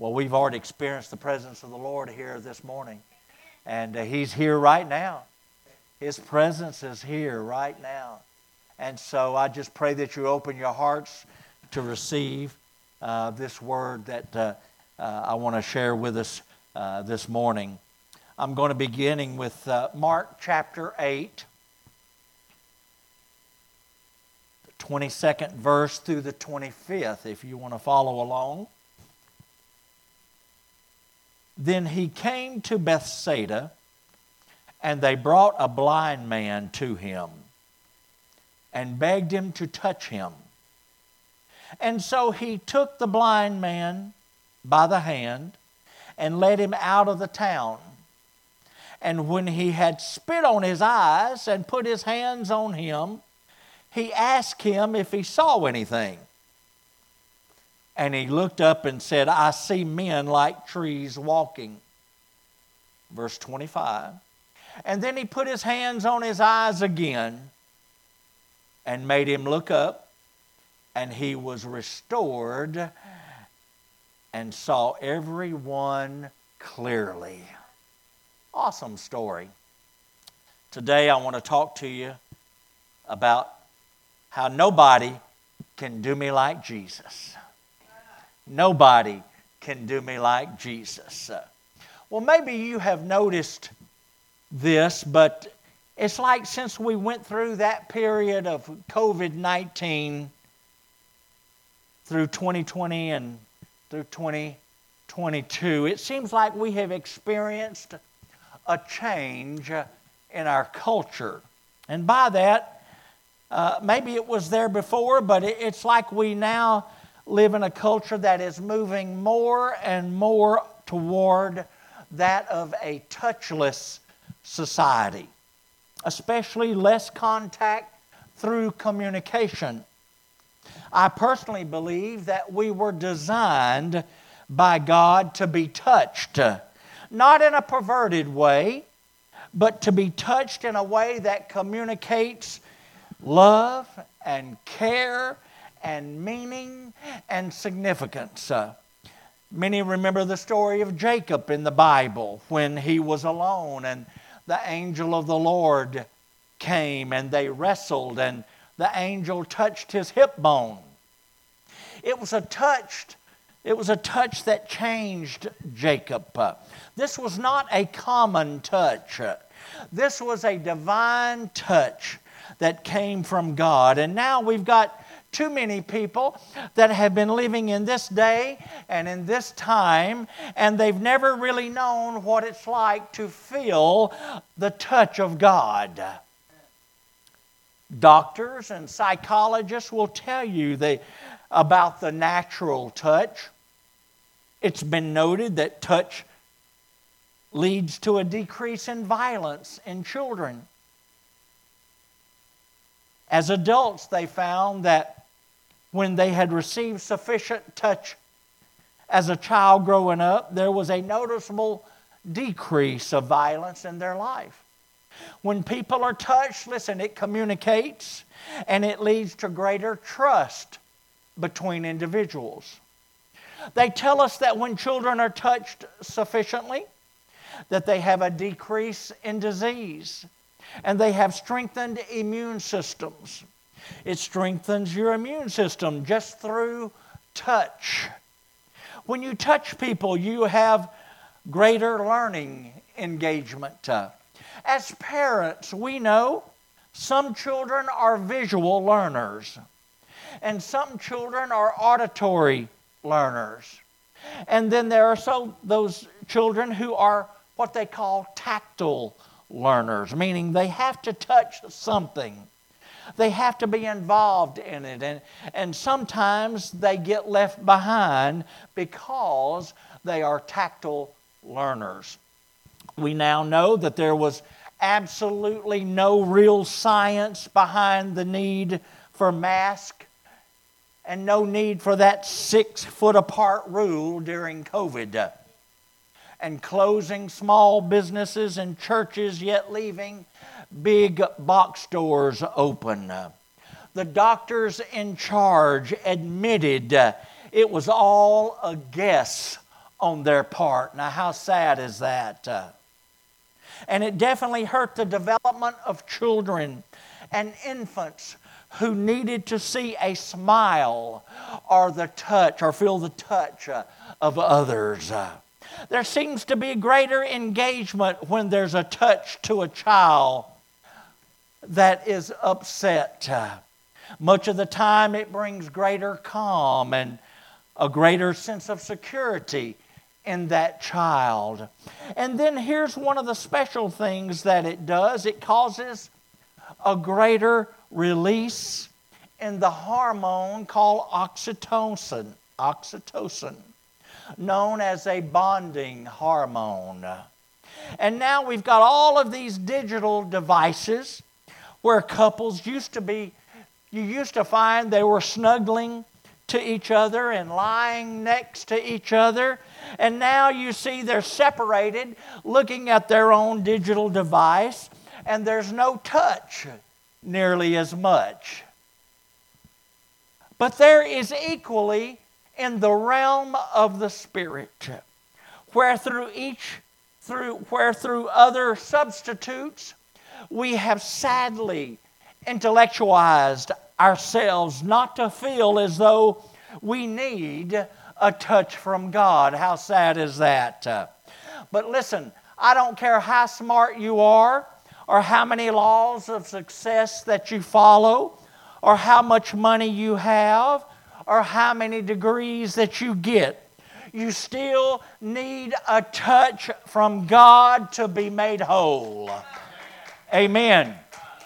Well, we've already experienced the presence of the Lord here this morning. And He's here right now. His presence is here right now. And so I just pray that you open your hearts to receive this word that I want to share with us this morning. I'm going to be beginning with Mark chapter 8, the 22nd verse through the 25th, if you want to follow along. Then he came to Bethsaida, and they brought a blind man to him and begged him to touch him. And so he took the blind man by the hand and led him out of the town. And when he had spit on his eyes and put his hands on him, he asked him if he saw anything. And he looked up and said, I see men like trees walking. Verse 25. And then he put his hands on his eyes again and made him look up, and he was restored and saw everyone clearly. Awesome story. Today I want to talk to you about how nobody can do me like Jesus. Nobody can do me like Jesus. Well, maybe you have noticed this, but it's like since we went through that period of COVID-19 through 2020 and through 2022, it seems like we have experienced a change in our culture. And by that, maybe it was there before, but it's like we now live in a culture that is moving more and more toward that of a touchless society, especially less contact through communication. I personally believe that we were designed by God to be touched, not in a perverted way, but to be touched in a way that communicates love and care and meaning and significance. Many remember the story of Jacob in the Bible when he was alone and the angel of the Lord came and they wrestled and the angel touched his hip bone. It was a touch that changed Jacob. This was not a common touch. This was a divine touch that came from God. And now we've got too many people that have been living in this day and in this time, and they've never really known what it's like to feel the touch of God. Doctors and psychologists will tell you about the natural touch. It's been noted that touch leads to a decrease in violence in children. As adults, they found that when they had received sufficient touch as a child growing up, there was a noticeable decrease of violence in their life. When people are touched, listen, it communicates and it leads to greater trust between individuals. They tell us that when children are touched sufficiently, that they have a decrease in disease and they have strengthened immune systems. It strengthens your immune system just through touch. When you touch people, you have greater learning engagement. As parents, we know some children are visual learners and some children are auditory learners. And then there are those children who are what they call tactile learners, meaning they have to touch something. They have to be involved in it, and sometimes they get left behind because they are tactile learners. We now know that there was absolutely no real science behind the need for masks and no need for that 6 foot apart rule during COVID. And closing small businesses and churches, yet leaving big box stores open. The doctors in charge admitted it was all a guess on their part. Now, how sad is that? And it definitely hurt the development of children and infants who needed to see a smile or the touch or feel the touch of others. There seems to be greater engagement when there's a touch to a child that is upset. Much of the time it brings greater calm and a greater sense of security in that child. And then here's one of the special things that it does. It causes a greater release in the hormone called oxytocin, known as a bonding hormone. And now we've got all of these digital devices where couples you used to find they were snuggling to each other and lying next to each other. And now you see they're separated, looking at their own digital device, and there's no touch nearly as much. But there is equally in the realm of the Spirit, where through other substitutes, we have sadly intellectualized ourselves not to feel as though we need a touch from God. How sad is that? But listen, I don't care how smart you are, or how many laws of success that you follow, or how much money you have, or how many degrees that you get. You still need a touch from God to be made whole. Amen.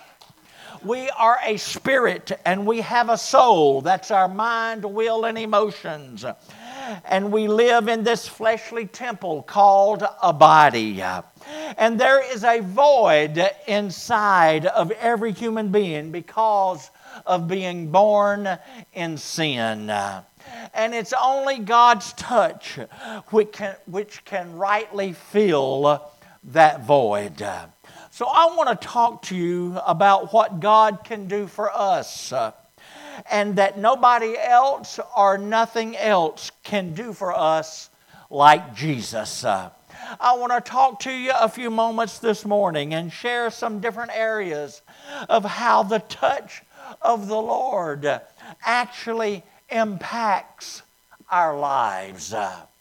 We are a spirit and we have a soul. That's our mind, will, and emotions. And we live in this fleshly temple called a body. And there is a void inside of every human being because of being born in sin. And it's only God's touch which can rightly fill that void. So I want to talk to you about what God can do for us, and that nobody else or nothing else can do for us like Jesus. I want to talk to you a few moments this morning and share some different areas of how the touch of the Lord actually impacts our lives.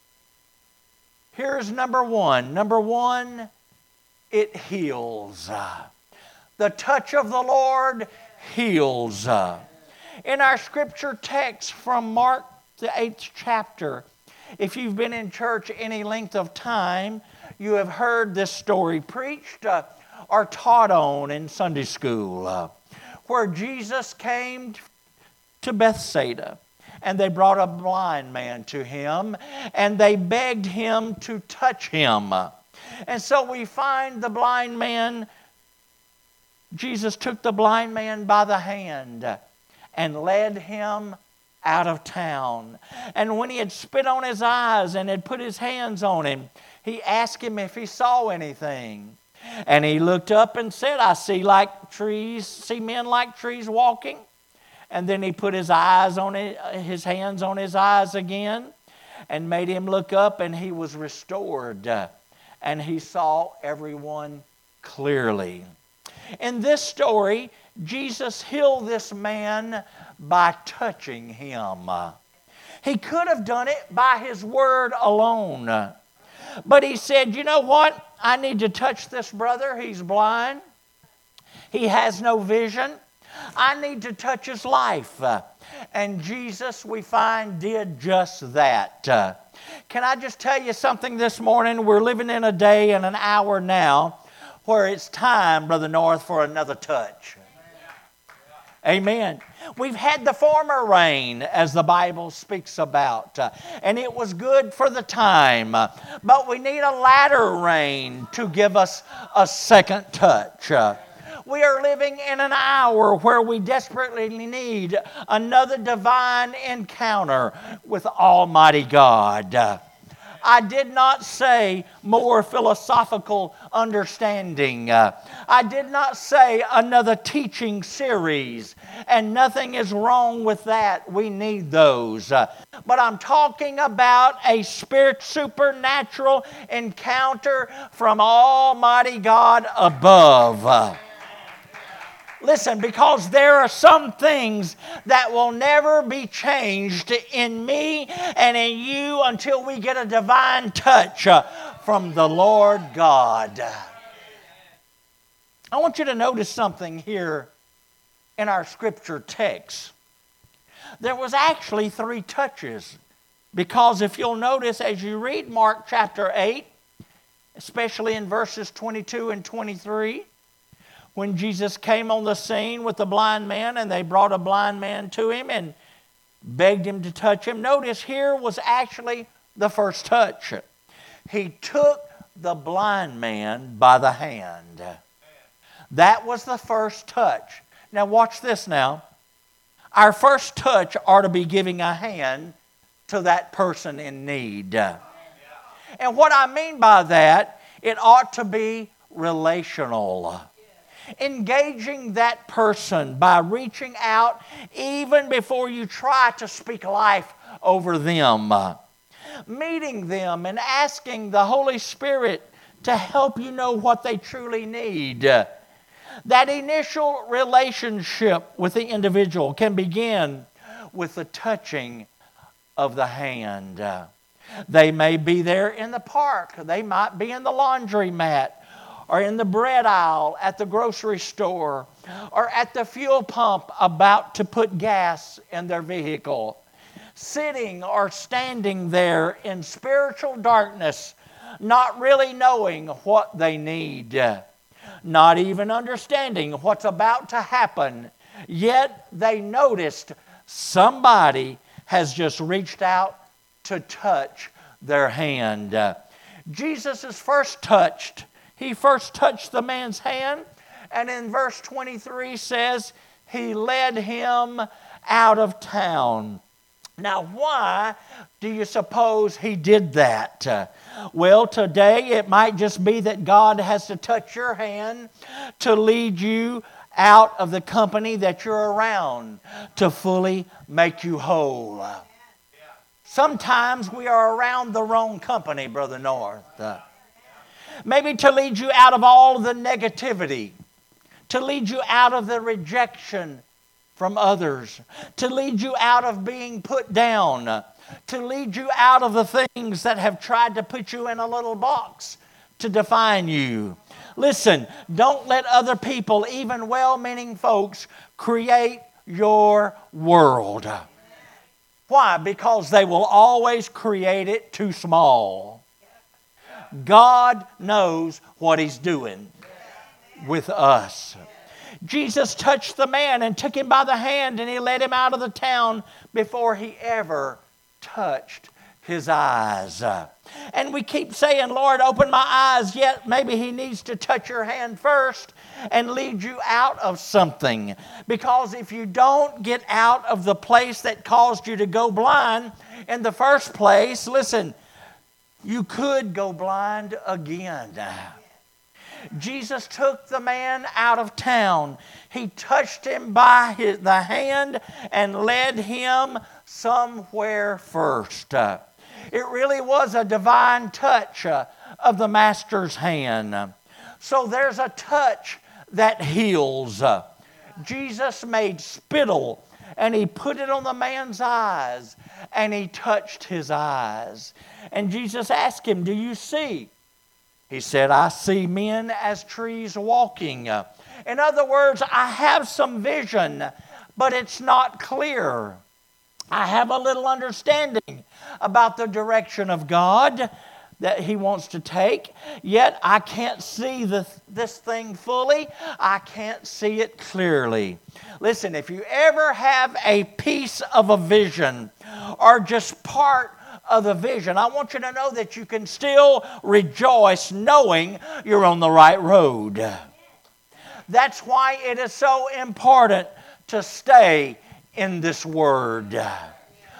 Here's number one. Number one, it heals. The touch of the Lord heals. In our scripture text from Mark, the 8th chapter, if you've been in church any length of time, you have heard this story preached or taught on in Sunday school, where Jesus came to Bethsaida, and they brought a blind man to him, and they begged him to touch him. And so we find the blind man, Jesus took the blind man by the hand and led him out of town. And when he had spit on his eyes and had put his hands on him, he asked him if he saw anything. And he looked up and said, I see men like trees walking. And then he put his hands on his eyes again and made him look up, and he was restored. And he saw everyone clearly. In this story, Jesus healed this man by touching him. He could have done it by his word alone. But he said, you know what? I need to touch this brother. He's blind. He has no vision. I need to touch his life. And Jesus, we find, did just that. Can I just tell you something this morning? We're living in a day and an hour now where it's time, Brother North, for another touch. Amen. We've had the former rain, as the Bible speaks about, and it was good for the time. But we need a latter rain to give us a second touch. We are living in an hour where we desperately need another divine encounter with Almighty God. I did not say more philosophical understanding. I did not say another teaching series. And nothing is wrong with that. We need those. But I'm talking about a supernatural encounter from Almighty God above. Listen, because there are some things that will never be changed in me and in you until we get a divine touch from the Lord God. I want you to notice something here in our scripture text. There was actually 3 touches, because if you'll notice as you read Mark chapter 8, especially in verses 22 and 23, when Jesus came on the scene with the blind man and they brought a blind man to him and begged him to touch him. Notice here was actually the first touch. He took the blind man by the hand. That was the first touch. Now watch this now. Our first touch ought to be giving a hand to that person in need. And what I mean by that, it ought to be relational. Engaging that person by reaching out even before you try to speak life over them. Meeting them and asking the Holy Spirit to help you know what they truly need. That initial relationship with the individual can begin with the touching of the hand. They may be there in the park. They might be in the laundromat, or in the bread aisle at the grocery store, or at the fuel pump about to put gas in their vehicle. Sitting or standing there in spiritual darkness, not really knowing what they need, not even understanding what's about to happen, yet they noticed somebody has just reached out to touch their hand. Jesus is first touched. He first touched the man's hand, and in verse 23 says, he led him out of town. Now, why do you suppose he did that? Well, today it might just be that God has to touch your hand to lead you out of the company that you're around, to fully make you whole. Sometimes we are around the wrong company, Brother North. Maybe to lead you out of all the negativity, to lead you out of the rejection from others, to lead you out of being put down, to lead you out of the things that have tried to put you in a little box to define you. Listen, don't let other people, even well-meaning folks, create your world. Why? Because they will always create it too small. God knows what He's doing with us. Jesus touched the man and took him by the hand, and He led him out of the town before he ever touched his eyes. And we keep saying, Lord, open my eyes, yet maybe He needs to touch your hand first and lead you out of something. Because if you don't get out of the place that caused you to go blind in the first place, listen, you could go blind again. Jesus took the man out of town. He touched him by the hand and led him somewhere first. It really was a divine touch of the Master's hand. So there's a touch that heals. Jesus made spittle and He put it on the man's eyes and He touched his eyes. And Jesus asked him, do you see? He said, I see men as trees walking. In other words, I have some vision, but it's not clear. I have a little understanding about the direction of God that He wants to take, yet I can't see this thing fully. I can't see it clearly. Listen, if you ever have a piece of a vision or just part of the vision, I want you to know that you can still rejoice knowing you're on the right road. That's why it is so important to stay in this Word.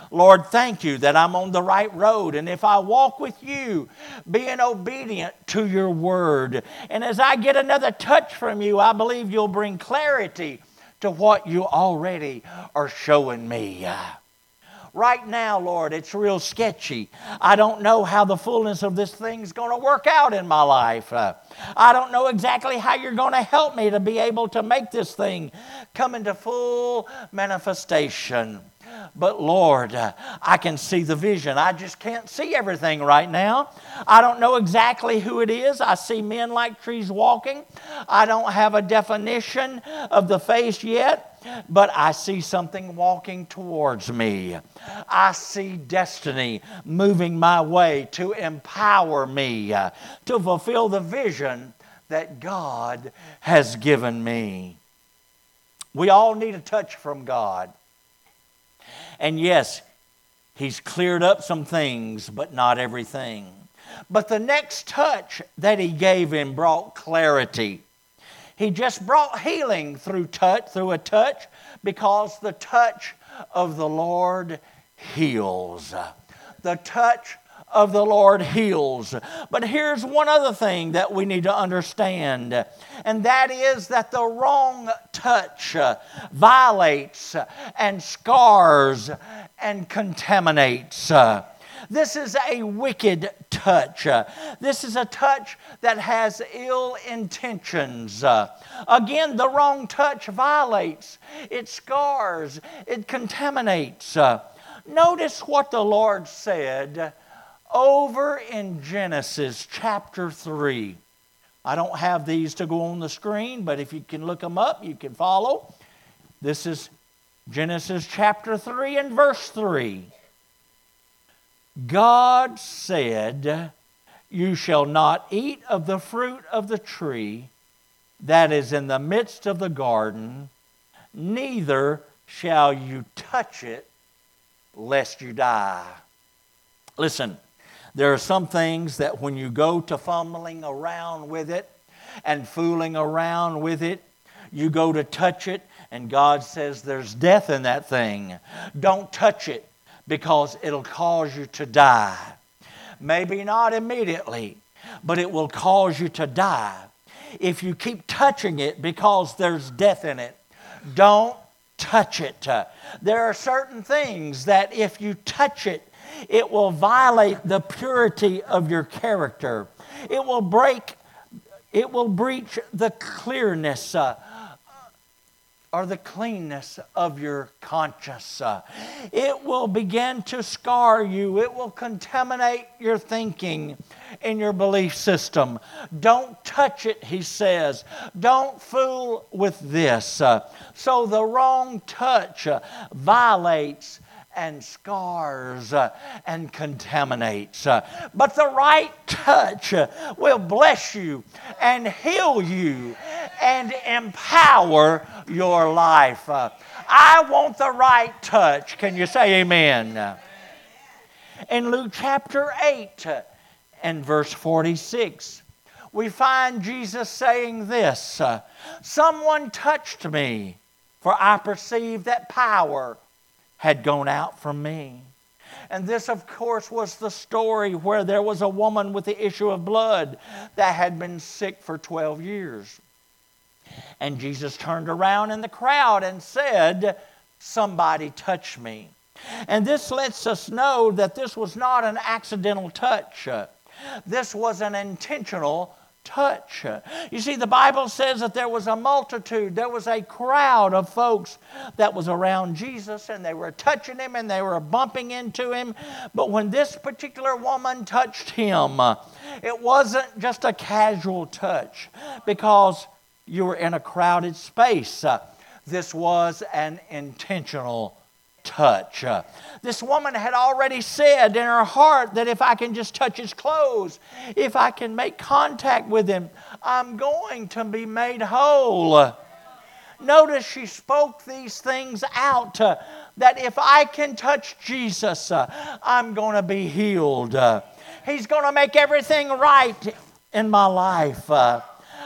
Lord, thank you that I'm on the right road. And if I walk with you, being obedient to your word, and as I get another touch from you, I believe you'll bring clarity to what you already are showing me. Right now, Lord, it's real sketchy. I don't know how the fullness of this thing's going to work out in my life. I don't know exactly how you're going to help me to be able to make this thing come into full manifestation. But Lord, I can see the vision. I just can't see everything right now. I don't know exactly who it is. I see men like trees walking. I don't have a definition of the face yet, but I see something walking towards me. I see destiny moving my way to empower me to fulfill the vision that God has given me. We all need a touch from God. And yes, He's cleared up some things, but not everything. But the next touch that He gave him brought clarity. He just brought healing through a touch, because the touch of the Lord heals. The touch of the Lord heals. But here's one other thing that we need to understand, and that is that the wrong touch violates and scars and contaminates. This is a wicked touch. This is a touch that has ill intentions. Again, the wrong touch violates, it scars, it contaminates. Notice what the Lord said over in Genesis chapter 3. I don't have these to go on the screen, but if you can look them up, you can follow. This is Genesis chapter 3 and verse 3. God said, "You shall not eat of the fruit of the tree that is in the midst of the garden, neither shall you touch it, lest you die." Listen, there are some things that when you go to fumbling around with it and fooling around with it, you go to touch it, and God says there's death in that thing. Don't touch it, because it'll cause you to die. Maybe not immediately, but it will cause you to die if you keep touching it, because there's death in it. Don't touch it. There are certain things that if you touch it, it will violate the purity of your character. It will breach the clearness or the cleanness of your conscience. It will begin to scar you. It will contaminate your thinking and your belief system. Don't touch it, he says. Don't fool with this. So the wrong touch violates and scars and contaminates. But the right touch will bless you and heal you and empower your life. I want the right touch. Can you say amen? In Luke chapter 8 and verse 46, we find Jesus saying this, "Someone touched me, for I perceived that power had gone out from me." And this, of course, was the story where there was a woman with the issue of blood that had been sick for 12 years. And Jesus turned around in the crowd and said, "Somebody touch me." And this lets us know that this was not an accidental touch. This was an intentional touch. You see, the Bible says that there was a multitude, there was a crowd of folks that was around Jesus, and they were touching him and they were bumping into him. But when this particular woman touched him, it wasn't just a casual touch, because you were in a crowded space. This was an intentional touch. This woman had already said in her heart that if I can just touch his clothes, if I can make contact with him, I'm going to be made whole. Notice she spoke these things out, that if I can touch Jesus, I'm going to be healed. He's going to make everything right in my life.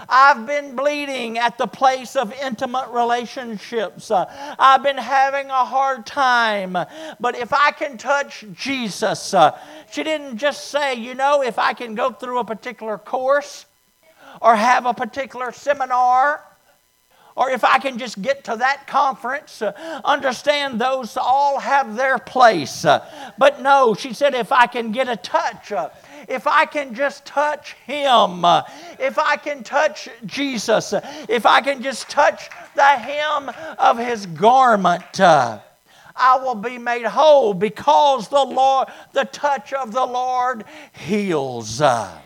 I've been bleeding at the place of intimate relationships. I've been having a hard time. But if I can touch Jesus, she didn't just say, if I can go through a particular course or have a particular seminar, or if I can just get to that conference. Understand those all have their place. But no, she said, if I can get a touch, if I can just touch Him, if I can touch Jesus, if I can just touch the hem of His garment, I will be made whole, because the touch of the Lord heals.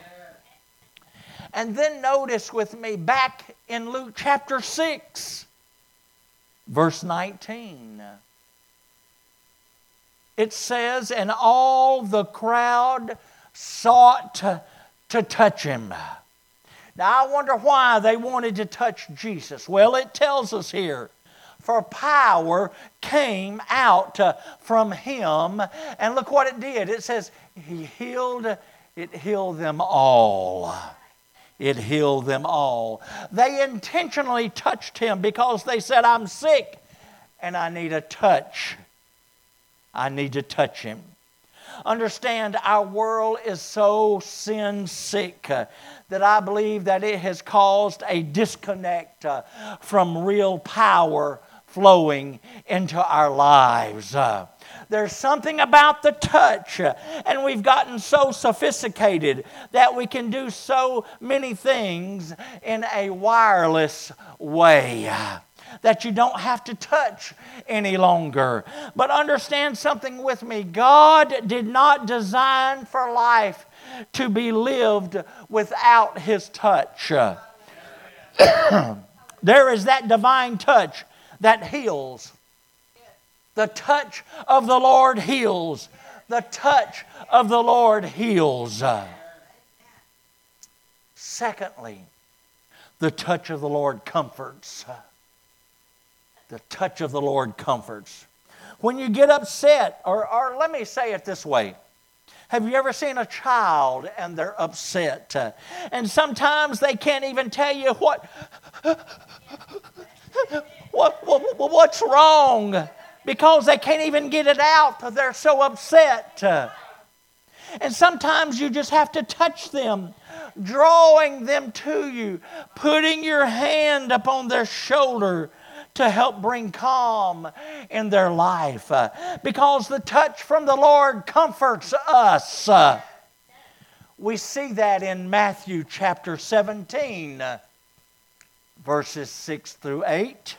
And then notice with me back in Luke chapter 6, verse 19. It says, and all the crowd sought to touch Him. Now I wonder why they wanted to touch Jesus. Well, it tells us here, for power came out from Him. And look what it did. It says, it healed them all. It healed them all. They intentionally touched Him because they said, I'm sick and I need a touch. I need to touch Him. Understand, our world is so sin sick that I believe that it has caused a disconnect from real power flowing into our lives. There's something about the touch, and we've gotten so sophisticated that we can do so many things in a wireless way that you don't have to touch any longer. But understand something with me. God did not design for life to be lived without His touch. There is that divine touch that heals. The touch of the Lord heals. The touch of the Lord heals. Secondly, the touch of the Lord comforts. The touch of the Lord comforts. When you get upset, or let me say it this way. Have you ever seen a child and they're upset? And sometimes they can't even tell you what's wrong, because they can't even get it out. They're so upset. And sometimes you just have to touch them, drawing them to you, putting your hand upon their shoulder to help bring calm in their life. Because the touch from the Lord comforts us. We see that in Matthew chapter 17, verses 6 through 8.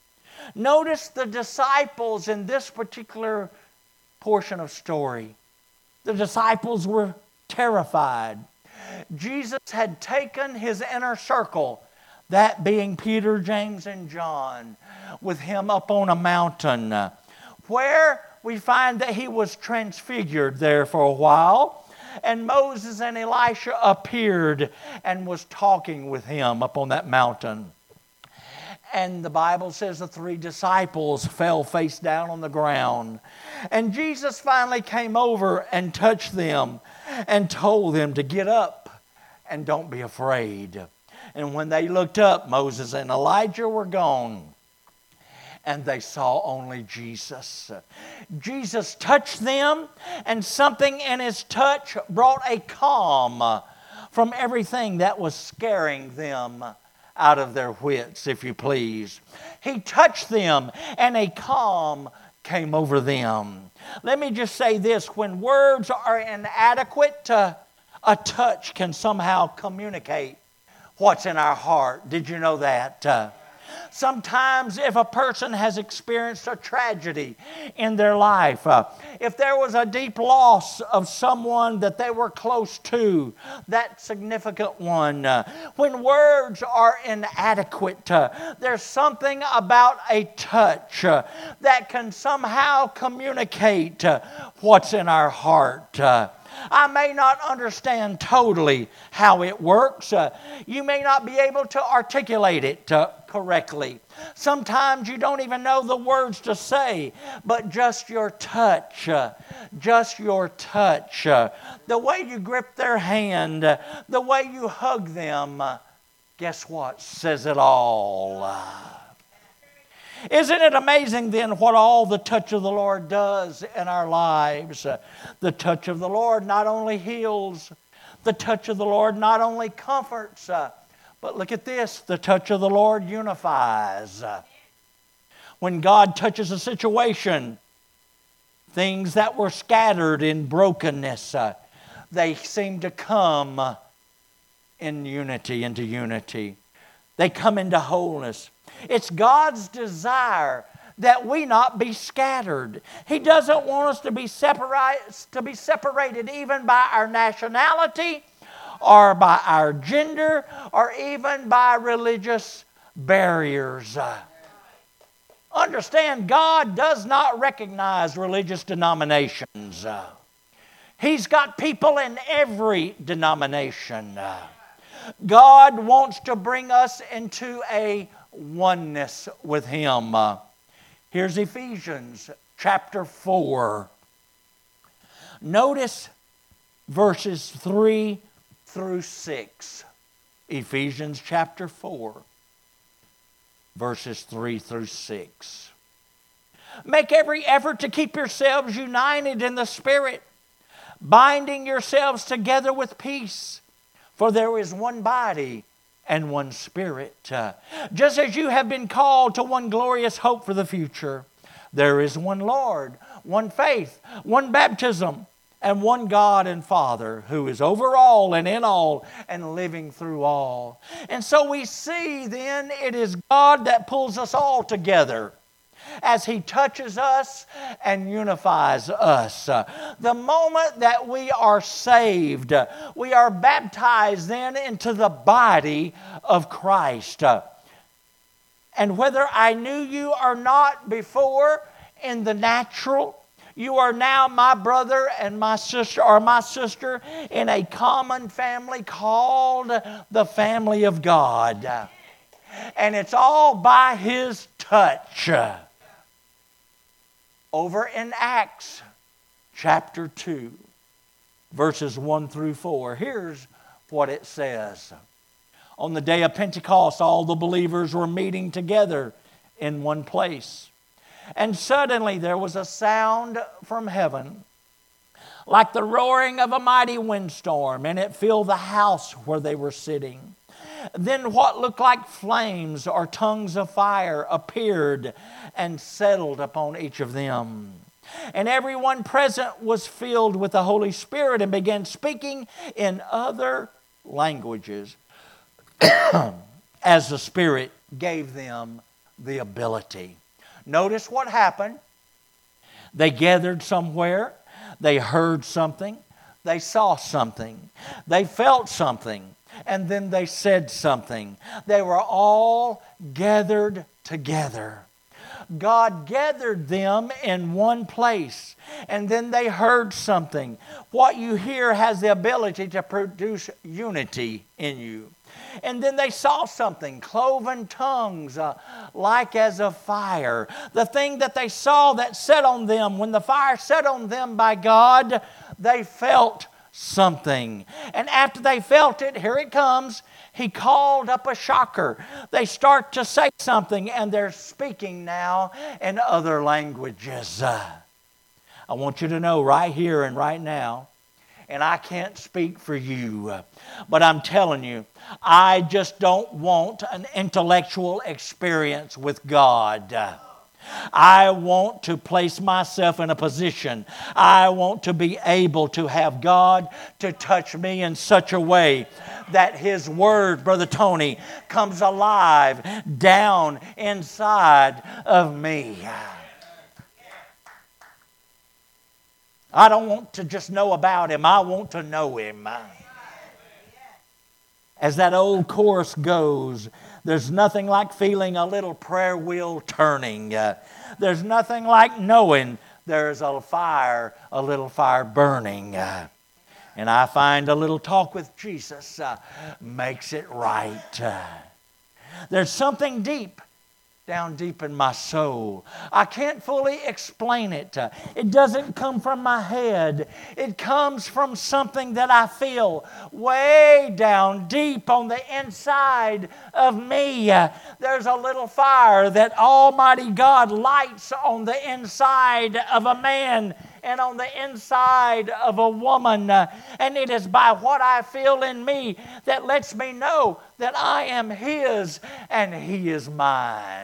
Notice the disciples in this particular portion of story. The disciples were terrified. Jesus had taken His inner circle, that being Peter, James, and John, with Him up on a mountain, where we find that He was transfigured there for a while. And Moses and Elisha appeared and was talking with Him up on that mountain. And the Bible says the 3 disciples fell face down on the ground. And Jesus finally came over and touched them and told them to get up and don't be afraid. And when they looked up, Moses and Elijah were gone. And they saw only Jesus. Jesus touched them, and something in His touch brought a calm from everything that was scaring them out of their wits, if you please. He touched them, and a calm came over them. Let me just say this. When words are inadequate, a touch can somehow communicate what's in our heart. Did you know that? Sometimes if a person has experienced a tragedy in their life, if there was a deep loss of someone that they were close to, that significant one, when words are inadequate, there's something about a touch that can somehow communicate what's in our heart. I may not understand totally how it works. You may not be able to articulate it correctly. Sometimes you don't even know the words to say, but just your touch, the way you grip their hand, the way you hug them guess what? Says it all. Isn't it amazing then what all the touch of the Lord does in our lives? The touch of the Lord not only heals, the touch of the Lord not only comforts, but look at this, the touch of the Lord unifies. When God touches a situation, things that were scattered in brokenness, they seem to come in unity, into unity. They come into wholeness. It's God's desire that we not be scattered. He doesn't want us to be separated even by our nationality or by our gender or even by religious barriers. Understand, God does not recognize religious denominations. He's got people in every denomination. God wants to bring us into a oneness with Him. Here's Ephesians chapter 4. Notice verses 3 through 6. Ephesians chapter 4, verses 3 through 6. Make every effort to keep yourselves united in the Spirit, binding yourselves together with peace, for there is one body and one Spirit. Just as you have been called to one glorious hope for the future, there is one Lord, one faith, one baptism, and one God and Father who is over all and in all and living through all. And so we see then it is God that pulls us all together as He touches us and unifies us. The moment that we are saved, we are baptized then into the body of Christ. And whether I knew you or not before in the natural, you are now my brother and my sister, or my sister, in a common family called the family of God. And it's all by His touch. Over in Acts chapter 2, verses 1 through 4, here's what it says. On the day of Pentecost, all the believers were meeting together in one place. And suddenly there was a sound from heaven, like the roaring of a mighty windstorm, and it filled the house where they were sitting. Then what looked like flames or tongues of fire appeared and settled upon each of them. And everyone present was filled with the Holy Spirit and began speaking in other languages as the Spirit gave them the ability. Notice what happened. They gathered somewhere. They heard something. They saw something. They felt something. And then they said something. They were all gathered together. God gathered them in one place, and then they heard something. What you hear has the ability to produce unity in you. And then they saw something, cloven tongues, like as of fire. The thing that they saw that set on them, when the fire set on them by God, they felt something. And after they felt it, here it comes, He called up a shocker. They start to say something, and they're speaking now in other languages. I want you to know right here and right now, and I can't speak for you, but I'm telling you, I just don't want an intellectual experience with God. I want to place myself in a position. I want to be able to have God to touch me in such a way that His Word, Brother Tony, comes alive down inside of me. I don't want to just know about Him. I want to know Him. As that old chorus goes, there's nothing like feeling a little prayer wheel turning. There's nothing like knowing there's a little fire burning. And I find a little talk with Jesus makes it right. There's something deep down deep in my soul. I can't fully explain it. It doesn't come from my head. It comes from something that I feel way down deep on the inside of me. There's a little fire that Almighty God lights on the inside of a man and on the inside of a woman. And it is by what I feel in me that lets me know that I am His and He is mine.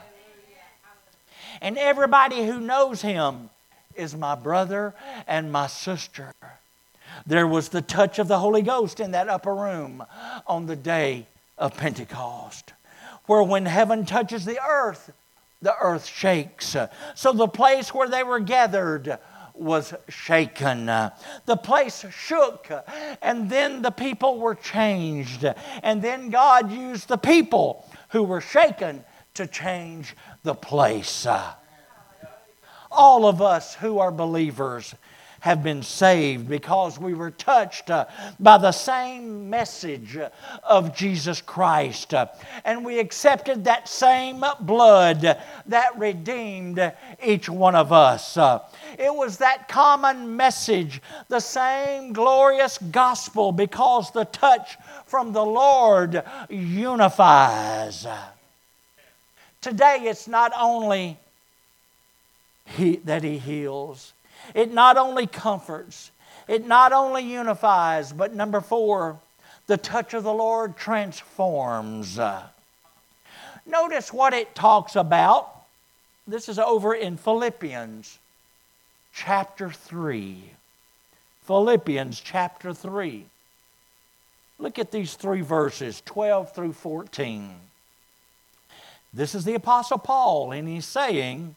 And everybody who knows Him is my brother and my sister. There was the touch of the Holy Ghost in that upper room on the day of Pentecost, where when heaven touches the earth shakes. So the place where they were gathered was shaken. The place shook, and then the people were changed. And then God used the people who were shaken to change the place. All of us who are believers have been saved because we were touched by the same message of Jesus Christ. And we accepted that same blood that redeemed each one of us. It was that common message, the same glorious gospel, because the touch from the Lord unifies. Today it's not only that He heals. It not only comforts, it not only unifies, but number 4, the touch of the Lord transforms. Notice what it talks about. This is over in Philippians chapter 3. Philippians chapter 3. Look at these 3 verses, 12 through 14. This is the Apostle Paul, and he's saying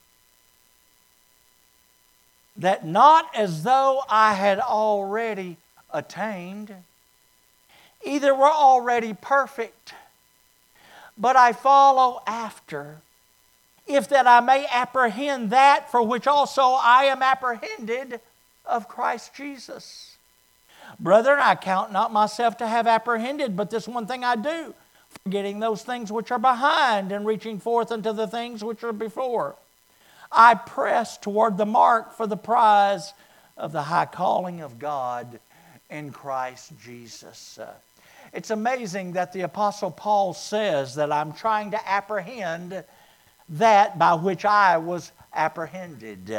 that not as though I had already attained, either were already perfect, but I follow after, if that I may apprehend that for which also I am apprehended of Christ Jesus. Brethren, I count not myself to have apprehended, but this one thing I do, forgetting those things which are behind and reaching forth unto the things which are before. I press toward the mark for the prize of the high calling of God in Christ Jesus. It's amazing that the Apostle Paul says that I'm trying to apprehend that by which I was apprehended.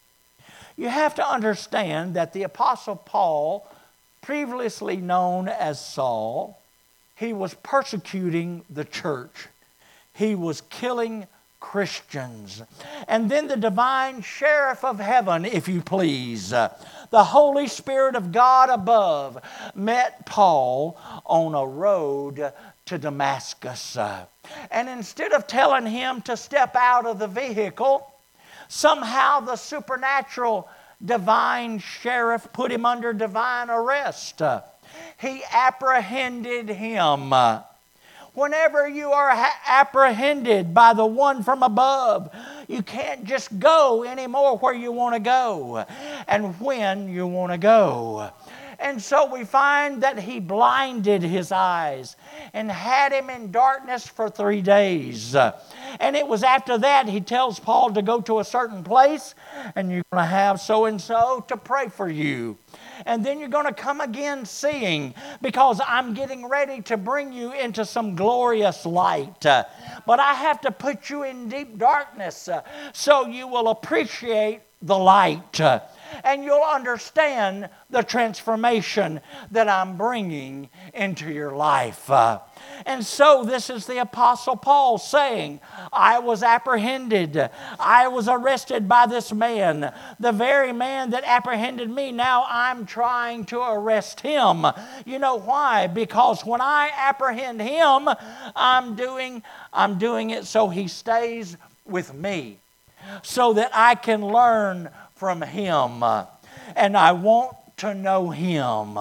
You have to understand that the Apostle Paul, previously known as Saul, he was persecuting the church. He was killing Christians. And then the divine sheriff of heaven, if you please, the Holy Spirit of God above, met Paul on a road to Damascus. And instead of telling him to step out of the vehicle, somehow the supernatural divine sheriff put him under divine arrest. He apprehended him. Whenever you are apprehended by the one from above, you can't just go anymore where you want to go and when you want to go. And so we find that he blinded his eyes and had him in darkness for 3 days. And it was after that he tells Paul to go to a certain place and you're going to have so-and-so to pray for you. And then you're going to come again seeing, because I'm getting ready to bring you into some glorious light. But I have to put you in deep darkness so you will appreciate the light. And you'll understand the transformation that I'm bringing into your life. And so this is the Apostle Paul saying, I was apprehended. I was arrested by this man. The very man that apprehended me, now I'm trying to arrest him. You know why? Because when I apprehend him, I'm doing it so he stays with me, so that I can learn from him. And I want to know him.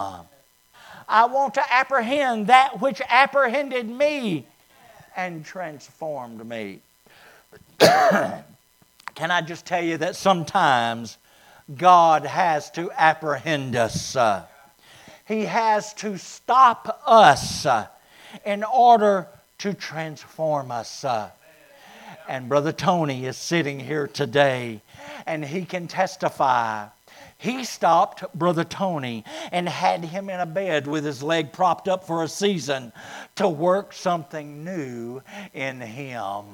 I want to apprehend that which apprehended me and transformed me. Can I just tell you that sometimes God has to apprehend us. He has to stop us in order to transform us. And Brother Tony is sitting here today, and he can testify. He stopped Brother Tony and had him in a bed with his leg propped up for a season to work something new in him.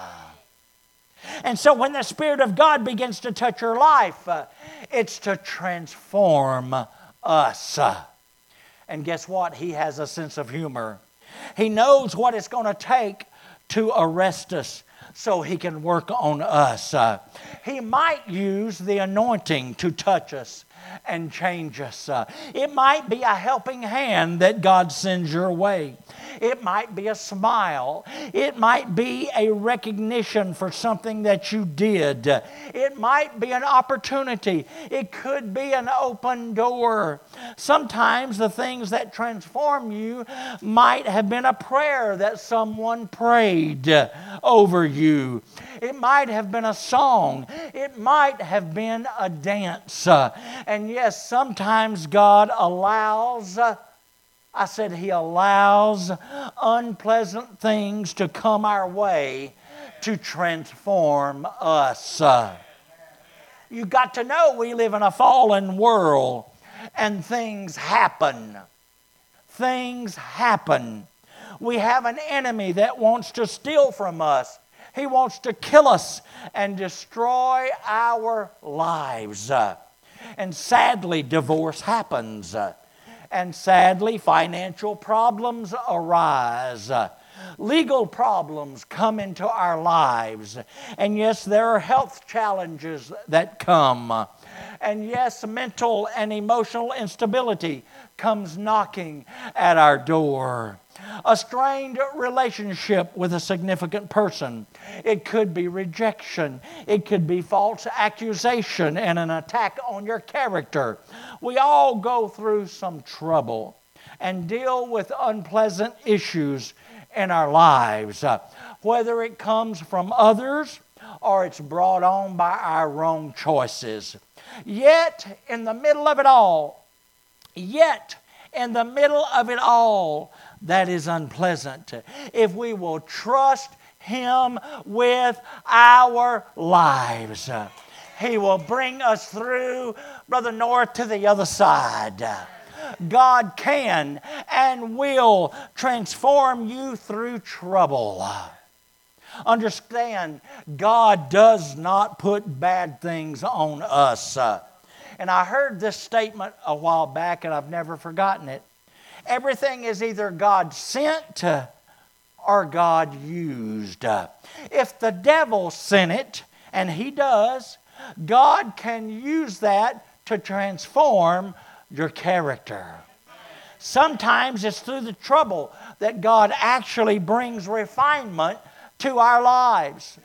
And so when the Spirit of God begins to touch your life, it's to transform us. And guess what? He has a sense of humor. He knows what it's going to take to arrest us so He can work on us. He might use the anointing to touch us and change us. It might be a helping hand that God sends your way. It might be a smile. It might be a recognition for something that you did. It might be an opportunity. It could be an open door. Sometimes the things that transform you might have been a prayer that someone prayed over you. It might have been a song. It might have been a dance. And yes, sometimes God allows, He allows unpleasant things to come our way to transform us. You've got to know we live in a fallen world and things happen. Things happen. We have an enemy that wants to steal from us. He wants to kill us and destroy our lives. And sadly, divorce happens. And sadly, financial problems arise. Legal problems come into our lives. And yes, there are health challenges that come. And yes, mental and emotional instability comes knocking at our door. A strained relationship with a significant person. It could be rejection. It could be false accusation and an attack on your character. We all go through some trouble and deal with unpleasant issues in our lives, whether it comes from others or it's brought on by our wrong choices. Yet, in the middle of it all, that is unpleasant. If we will trust Him with our lives, He will bring us through, Brother North, to the other side. God can and will transform you through trouble. Understand, God does not put bad things on us. And I heard this statement a while back, and I've never forgotten it. Everything is either God sent or God used. If the devil sent it, and he does, God can use that to transform your character. Sometimes it's through the trouble that God actually brings refinement to our lives.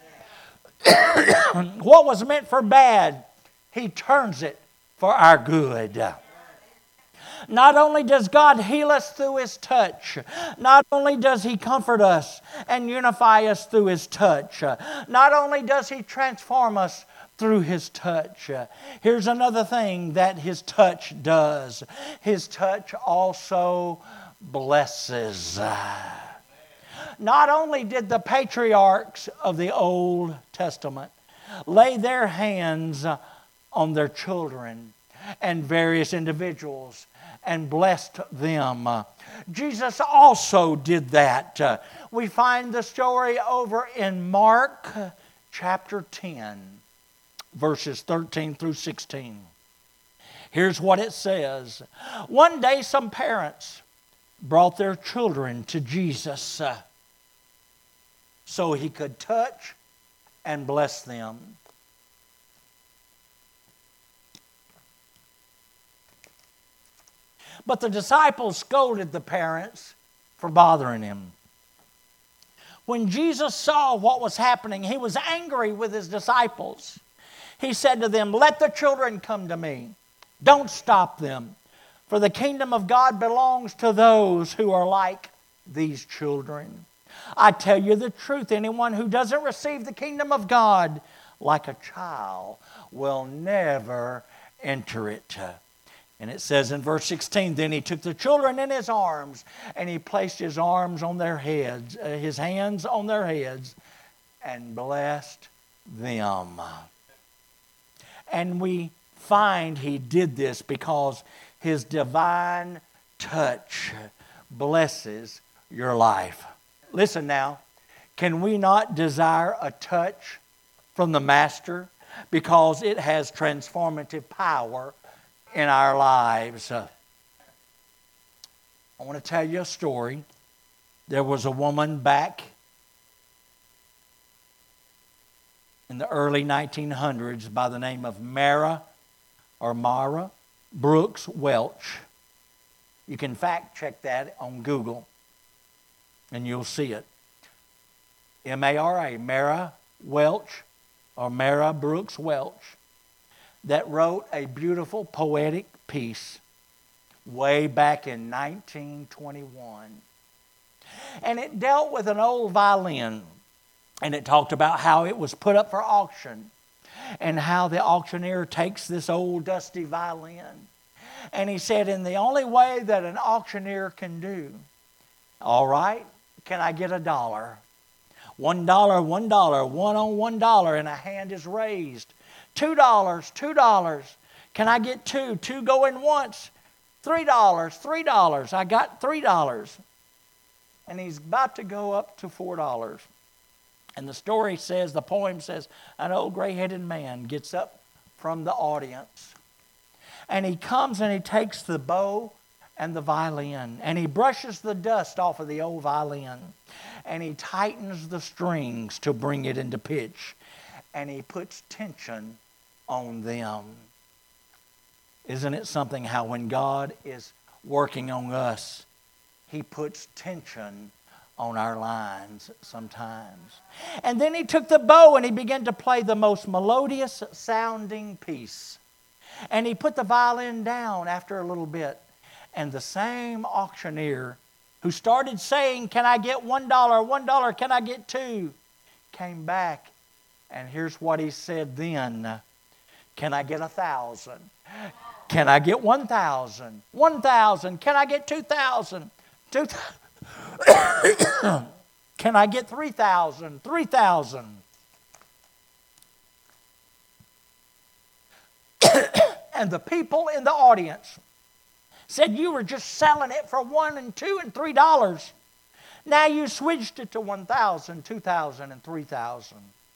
What was meant for bad, He turns it for our good. Not only does God heal us through His touch, not only does He comfort us and unify us through His touch, not only does He transform us through His touch. Here's another thing that His touch does. His touch also blesses. Not only did the patriarchs of the Old Testament lay their hands on their children and various individuals and blessed them, Jesus also did that. We find the story over in Mark chapter 10, verses 13 through 16. Here's what it says. One day some parents brought their children to Jesus so He could touch and bless them. But the disciples scolded the parents for bothering Him. When Jesus saw what was happening, He was angry with His disciples. He said to them, "Let the children come to me. Don't stop them. For the kingdom of God belongs to those who are like these children. I tell you the truth, anyone who doesn't receive the kingdom of God like a child will never enter it." And it says in verse 16, then He took the children in His arms, and He placed His arms on their heads, His hands on their heads, and blessed them. And we find he did this because his divine touch blesses your life. Listen now, can we not desire a touch from the Master? Because it has transformative power in our lives. I want to tell you a story. There was a woman back in the early 1900s by the name of Mara Brooks Welch. You can fact check that on Google and you'll see it. M-A-R-A, Mara Welch, or Mara Brooks Welch, that wrote a beautiful poetic piece way back in 1921. And it dealt with an old violin. And it talked about how it was put up for auction and how the auctioneer takes this old dusty violin. And he said, in the only way that an auctioneer can do, all right, can I get $1? $1, $1, one on $1, and a hand is raised. $2, $2. Can I get two? Two going once. $3, $3. I got $3. And he's about to go up to $4. And the story says, the poem says, an old gray-headed man gets up from the audience. And he comes and he takes the bow and the violin. And he brushes the dust off of the old violin. And he tightens the strings to bring it into pitch. And he puts tension on them. Isn't it something how when God is working on us, He puts tension on our lines sometimes. And then he took the bow and he began to play the most melodious sounding piece. And he put the violin down after a little bit. And the same auctioneer who started saying, can I get $1, $1, can I get two? Came back and here's what he said then. Can I get 1,000? Can I get 1,000? 1,000. Can I get 2,000? 2,000. Can I get 3,000? 3,000. And the people in the audience said, you were just selling it for $1 and $2 and $3. Now you switched it to 1,000, 2,000, and 3,000.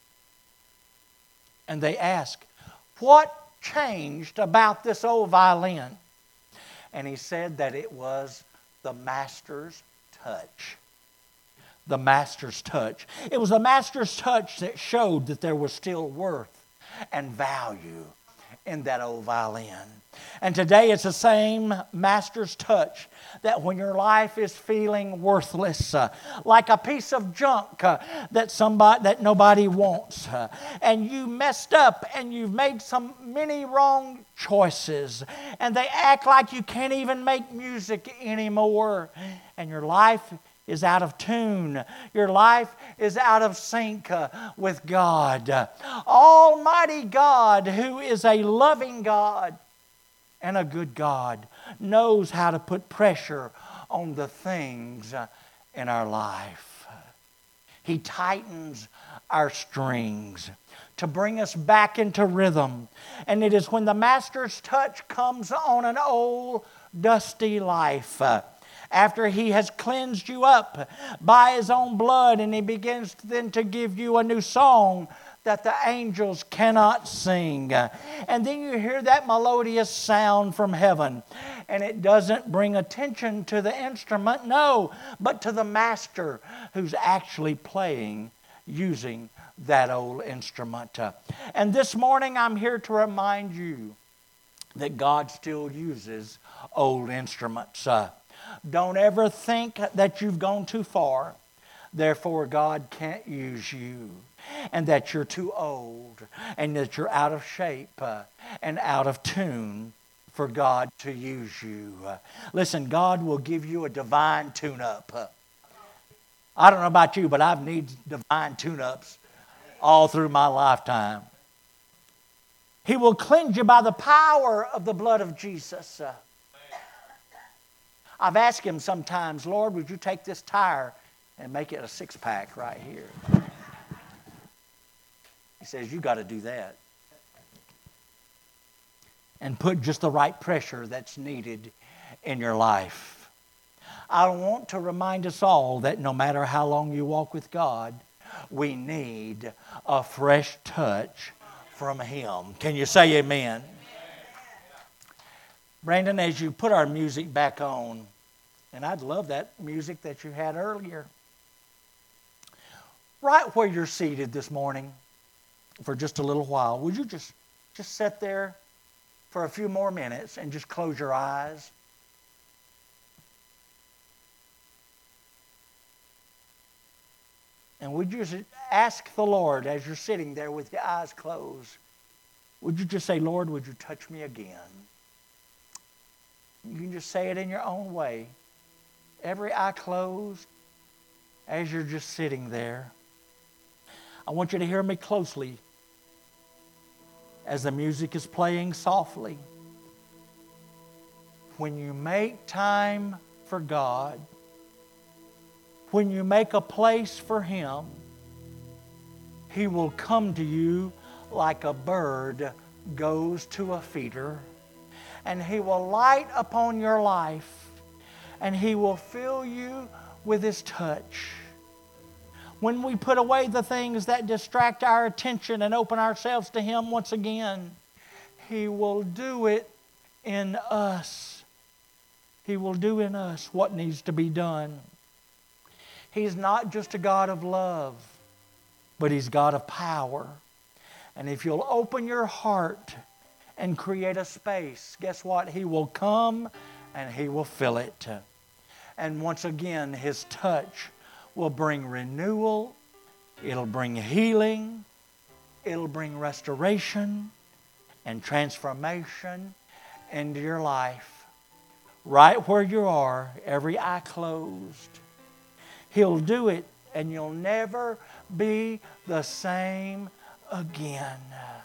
And they asked, what changed about this old violin? And he said that it was the Master's touch. The Master's touch. It was the Master's touch that showed that there was still worth and value in that old violin. And today it's the same Master's touch that when your life is feeling worthless, like a piece of junk that nobody wants, and you messed up and you've made many wrong choices, and they act like you can't even make music anymore, and your life is out of tune. Your life is out of sync with God. Almighty God, who is a loving God and a good God, knows how to put pressure on the things in our life. He tightens our strings to bring us back into rhythm. And it is when the Master's touch comes on an old, dusty life, after He has cleansed you up by His own blood, and He begins then to give you a new song that the angels cannot sing. And then you hear that melodious sound from heaven, and it doesn't bring attention to the instrument, no, but to the Master who's actually playing using that old instrument. And this morning I'm here to remind you that God still uses old instruments. Don't ever think that you've gone too far, therefore God can't use you, and that you're too old, and that you're out of shape and out of tune for God to use you. Listen, God will give you a divine tune-up. I don't know about you, but I've needed divine tune-ups all through my lifetime. He will cleanse you by the power of the blood of Jesus. I've asked Him sometimes, Lord, would you take this tire and make it a 6-pack right here? He says, you got to do that. And put just the right pressure that's needed in your life. I want to remind us all that no matter how long you walk with God, we need a fresh touch from Him. Can you say amen? Brandon, as you put our music back on, and I'd love that music that you had earlier. Right where you're seated this morning for just a little while, would you just sit there for a few more minutes and just close your eyes? And would you just ask the Lord as you're sitting there with your eyes closed, would you just say, Lord, would you touch me again? You can just say it in your own way. Every eye closed as you're just sitting there. I want you to hear me closely as the music is playing softly. When you make time for God, when you make a place for Him, He will come to you like a bird goes to a feeder, and He will light upon your life, and He will fill you with His touch. When we put away the things that distract our attention and open ourselves to Him once again, He will do it in us. He will do in us what needs to be done. He's not just a God of love, but He's God of power. And if you'll open your heart and create a space, guess what? He will come and He will fill it. And once again, His touch will bring renewal, it'll bring healing, it'll bring restoration and transformation into your life. Right where you are, every eye closed. He'll do it, and you'll never be the same again.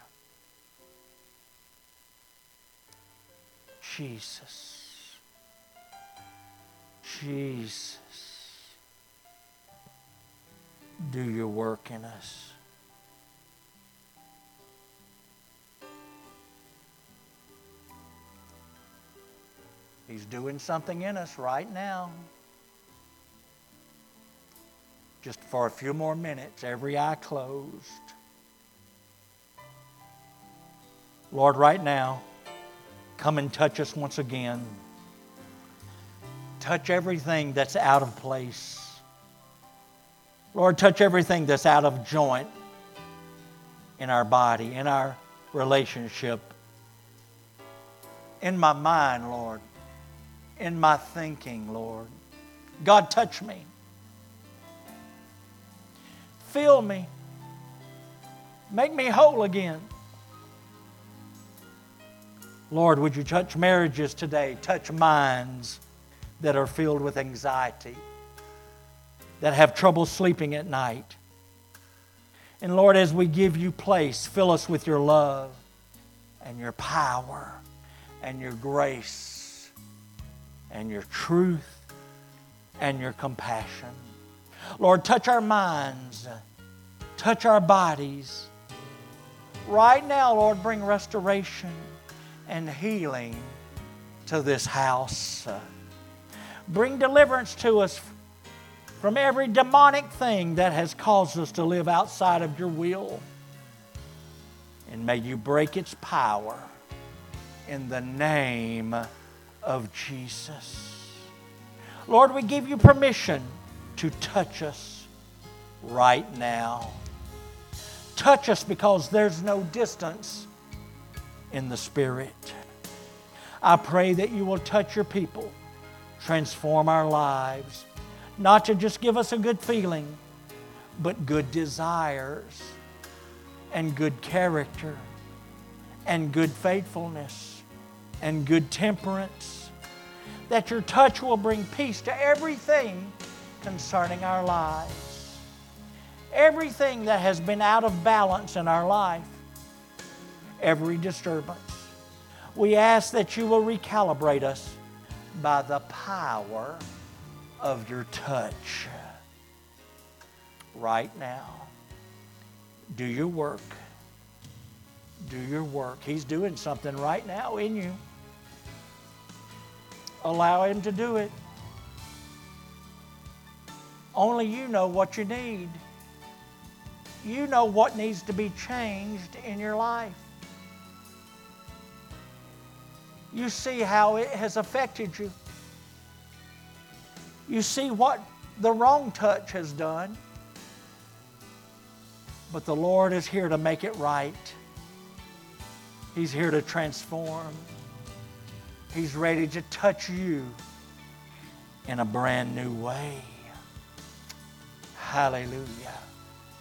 Jesus. Jesus. Do your work in us. He's doing something in us right now. Just for a few more minutes, every eye closed. Lord, right now, come and touch us once again. Touch everything that's out of place. Lord, touch everything that's out of joint in our body, in our relationship, in my mind, Lord, in my thinking, Lord. God, touch me. Fill me. Make me whole again. Lord, would you touch marriages today? Touch minds that are filled with anxiety, that have trouble sleeping at night. And Lord, as we give you place, fill us with your love and your power and your grace and your truth and your compassion. Lord, touch our minds, touch our bodies. Right now, Lord, bring restoration and healing to this house. Bring deliverance to us from every demonic thing that has caused us to live outside of your will. And may you break its power in the name of Jesus. Lord, we give you permission to touch us right now. Touch us because there's no distance in the Spirit. I pray that you will touch your people, transform our lives, not to just give us a good feeling, but good desires and good character and good faithfulness and good temperance. That your touch will bring peace to everything concerning our lives. Everything that has been out of balance in our life, every disturbance. We ask that you will recalibrate us by the power of your touch right now. Do your work Do your work. He's doing something right now in you. Allow Him to do it. Only you know what you need. You know what needs to be changed in your life. You see how it has affected you. You see what the wrong touch has done. But the Lord is here to make it right. He's here to transform. He's ready to touch you in a brand new way. Hallelujah.